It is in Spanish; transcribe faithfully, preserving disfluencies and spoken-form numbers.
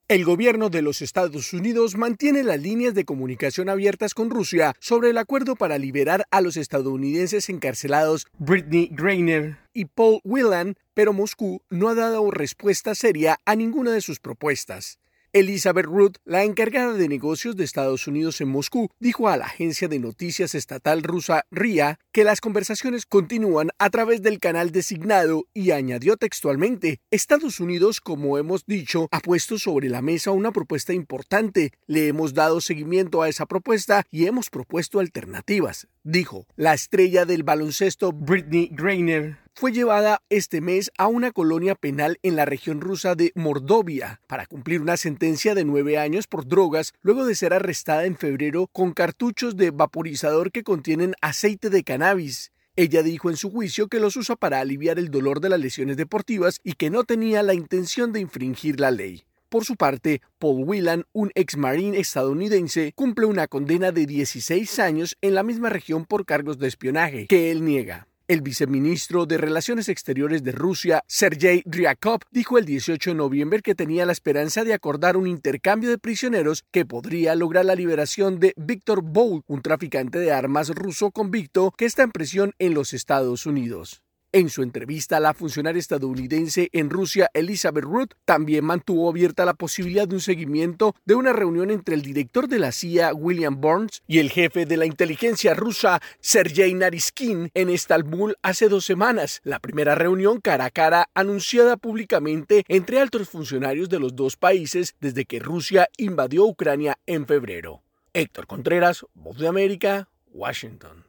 El gobierno de los Estados Unidos mantiene las líneas de comunicación abiertas con Rusia sobre el acuerdo para liberar a los estadounidenses encarcelados Brittney Griner y Paul Whelan, pero Moscú no ha dado respuesta seria a ninguna de sus propuestas. Elizabeth Root, la encargada de negocios de Estados Unidos en Moscú, dijo a la agencia de noticias estatal rusa R I A que las conversaciones continúan a través del canal designado y añadió textualmente: Estados Unidos, como hemos dicho, ha puesto sobre la mesa una propuesta importante. Le hemos dado seguimiento a esa propuesta y hemos propuesto alternativas, dijo. La estrella del baloncesto Brittney Griner fue llevada este mes a una colonia penal en la región rusa de Mordovia para cumplir una sentencia de nueve años por drogas luego de ser arrestada en febrero con cartuchos de vaporizador que contienen aceite de cannabis. Ella dijo en su juicio que los usa para aliviar el dolor de las lesiones deportivas y que no tenía la intención de infringir la ley. Por su parte, Paul Whelan, un ex marine estadounidense, cumple una condena de dieciséis años en la misma región por cargos de espionaje, que él niega. El viceministro de Relaciones Exteriores de Rusia, Sergei Ryabkov, dijo el dieciocho de noviembre que tenía la esperanza de acordar un intercambio de prisioneros que podría lograr la liberación de Viktor Bout, un traficante de armas ruso convicto que está en prisión en los Estados Unidos. En su entrevista, la funcionaria estadounidense en Rusia, Elizabeth Root, también mantuvo abierta la posibilidad de un seguimiento de una reunión entre el director de la C I A, William Burns, y el jefe de la inteligencia rusa, Sergei Naryshkin, en Estambul hace dos semanas. La primera reunión cara a cara anunciada públicamente entre altos funcionarios de los dos países desde que Rusia invadió Ucrania en febrero. Héctor Contreras, Voz de América, Washington.